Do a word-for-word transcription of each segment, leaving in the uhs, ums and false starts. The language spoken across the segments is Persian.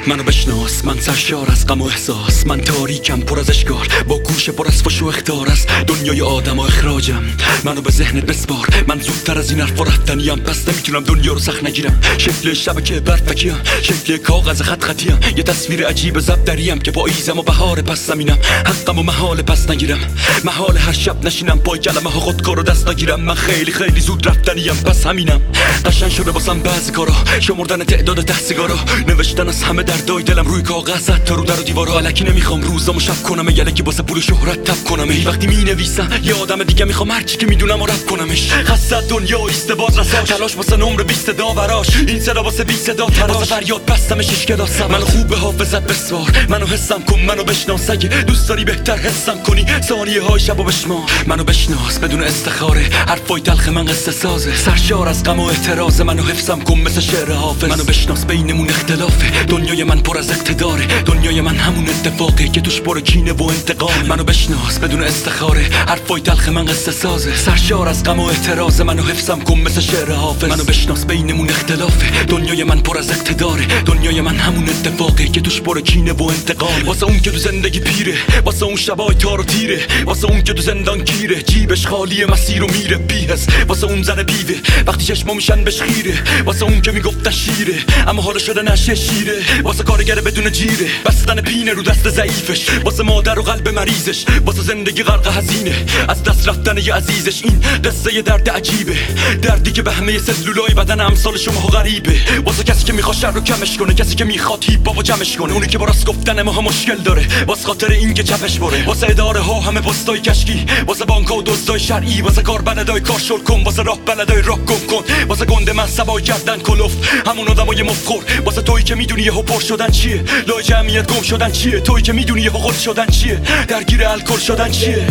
منو بشناس، من سرشار از غم و احساس، من تاریکم پر از اشکال، با گوش پر از فش و اخطار، از دنیای آدم و اخراجم. منو به ذهنت بسپار، من زودتر از این حرفا رفتنیم، پس نمیتونم دنیا رو سخت نگیرم. شکل شبکه برفکیم، شکل کاغذ خط خطیم، یه تصویر عجیب ضبط دریم که پاییزم و بهار پس زمینم. حقم و محال پس نگیرم، محال هر شب نشینم پای کلمه ها خودکارو دست نگیرم. من خیلی خیلی زود رفتنیم، پس همینم. قشنگ شده واسم بعضی کارا، شمردن تعداد ته سیگارا، نوشتن از همه دردای دلم روی کاغذ تا رو در و دیوارا. الکی نمیخوام روزامو شب کنم، یلکی واسه پول و شهرت تب کنم. ای وقتی مینویسم یه آدم دیگه میخوام هرچی که میدونم و رپ کنمش. خسته دنیا ایست باز رساش، تلاش واسه نمر بیست داوراش، این صدا واسه بی صدا تراش، واسه فریاد بستمش اشکلا سباش. منو خوب به حافظت بسوار، منو حسم کن، منو بشناس، اگه دوست داری بهتر حسم کنی ثانیه های شبو بشمار. منو بشناس بدون استخاره، حرفای تلخ من قصه سازه، سرشار از غم و اعتراض، منو حفظم کن مثل شعر حافظ. منو بشناس بینمون اختلافه، دنیای من پر از اقتداره، دنیای من همون اتفاقه که توش پر کینه و انتقام. منو بشناس بدون استخاره، حرفای تلخ من قصه سازه، سرشار از غم و اعتراض، منو حفظم کن مثل شعر حافظ. منو بشناس بینمون اختلافه، دنیای من پر از اقتداره، دنیای من همون اتفاقه که توش پر کینه و انتقام. واسه اون که تو زندگی پیره، واسه اون شبای تار و تیره، واسه اون که تو زندان گیره، جیبش خالی مسیر و میره بی‌حس، واسه اون زن بیوه وقتی چشما میشن بهش خیره، واسه اون که میگفتن شیره اما حالا شده نشه شیره، واسه کارگر بدون جیره، بستن پینه رو دست ضعیفش، واسه مادر و قلب مریضش، واسه زندگی غرق هزینه از دست رفتن یه عزیزش. این قصه یه درد عجیبه، دردی که به همه سلولای بدن امثال شما غریبه، واسه کسی که میخواد شر رو کمش کنه، کسی که میخواد هیپ هاپو جمعش کنه، اونی که با راست گفتن ما مشکل داره، واسه خاطر این که چپش بره، واسه اداره ها همه پستای کشکی، واسه بانک‌ها و دزدای شرعی، واسه کار بلدای کار شل کن، واسه راه بلدای راه گم کن، واسه گنده من سبای کردن کلفت همون آدمای مفخور، واسه تویی که میدونی یهو پر شدن چیه، لای جمعیت گم شدن چیه، تویی که میدونی یهو خود شدن چیه، درگیر الکل شدن چیه.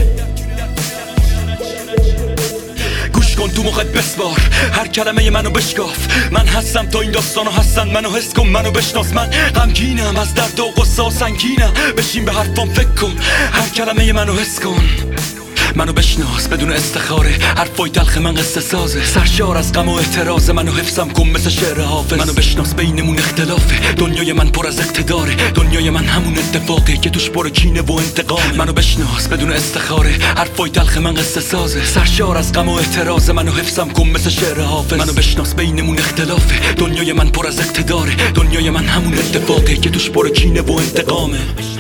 گوش کن تو مخت بسپار، هر کلمه منو بشکاف، من هستم تا این داستانو هستن، منو حس کن، منو بشناس. من غمگینم از درد و غصه و سنگینم، بشین به حرفام فکر کن، هر کلمه منو حس کن. منو بشناس بدون استخاره، حرفای تلخ من قصه سازه، سرشار از غم و اعتراض، منو حفظم کن مثل شعر حافظ. منو بشناس بینمون اختلافه، دنیای من پر از اقتداره، دنیای من همون اتفاقه که توش پر کینه و انتقام. منو بشناس بدون استخاره، حرفای تلخ من قصه سازه، سرشار از غم و اعتراض، منو حفظم کن مثل شعر حافظ. منو بشناس بینمون اختلافه، دنیای من پر از اقتداره، دنیای من همون اتفاقه که توش پر کینه و انتقامه.